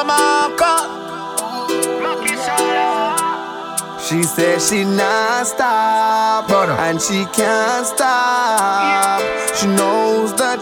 Marco. She says she not stop, and she can't stop. She knows the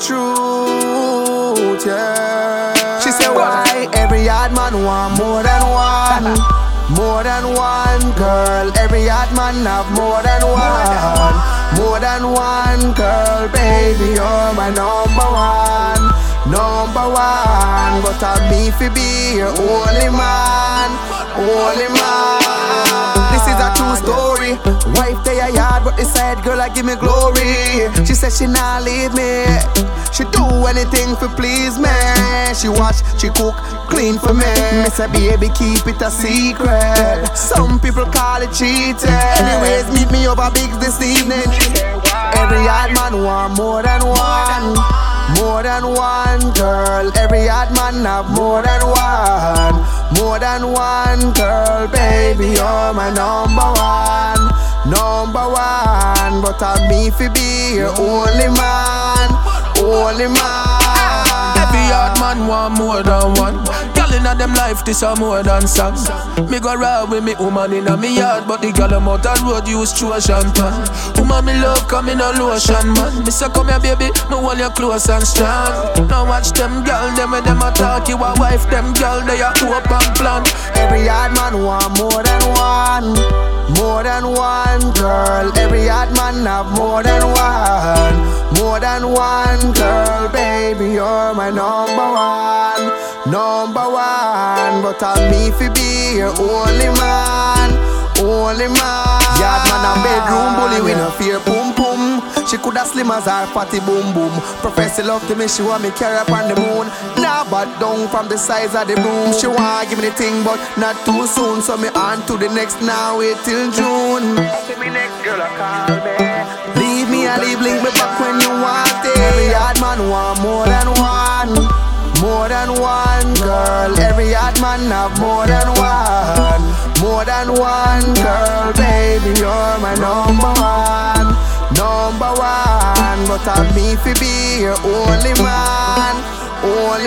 truth, yeah. She said why every hard man want more than one. More than one girl, every hard man have more than one. More than one girl, baby, you're my number one. Number one, but I'm me fi be your only man. Only man. This is a true story. Wife they a yard, but the side girl I give me glory. She said she not leave me. She do anything for please me. She wash, she cook, clean for me. Me say baby keep it a secret. Some people call it cheating. Anyways, meet me over Bigs this evening. Every hard man want more than one. More than one girl, every hard man have more than one. More than one girl, baby, you're my number one. Number one, but I'm me fi be your only man. Only man. Every hard man want more than one. Girl inna them life, this a more than song. Me go ride with me woman inna me yard, but the girl I'm out the road use Trojan pan. Woman me love come in a lotion man. Me say come here baby, me hold you close and strong. Now watch them girl, them when them attack you a wife, them girl they a hope and plan. Every hard man want more than one. More than one girl, every hard man have more than one. More than one girl, baby, you're my number one. Number one, but I'm me fi be your only man. Only man. Yard man and bedroom bully, we no fear boom boom. She coulda slim as her fatty boom boom. Professor love to me, she want me carry up on the moon. Nah, but down from the size of the room. She want give me the thing, but not too soon. So me on to the next, now wait till June. See me next girl, I call me. Leave me and leave link me back when you want it. Every hard man want more than one. More than one girl, every hard man have more than one. More than one girl, baby, you're my number one. Number one, but I'm me fi be your only man. Only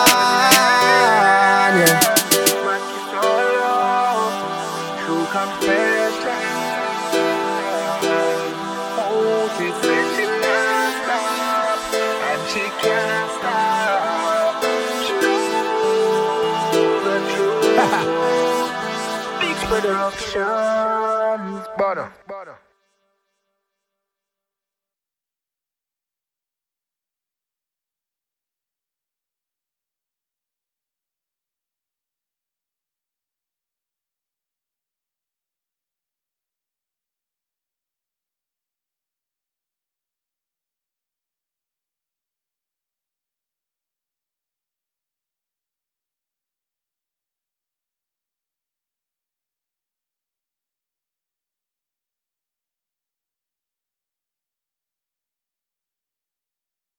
man, yeah. True confession. Oh, she said she can't stop, and she can't stop. She knows the truth. Big Productions, butter.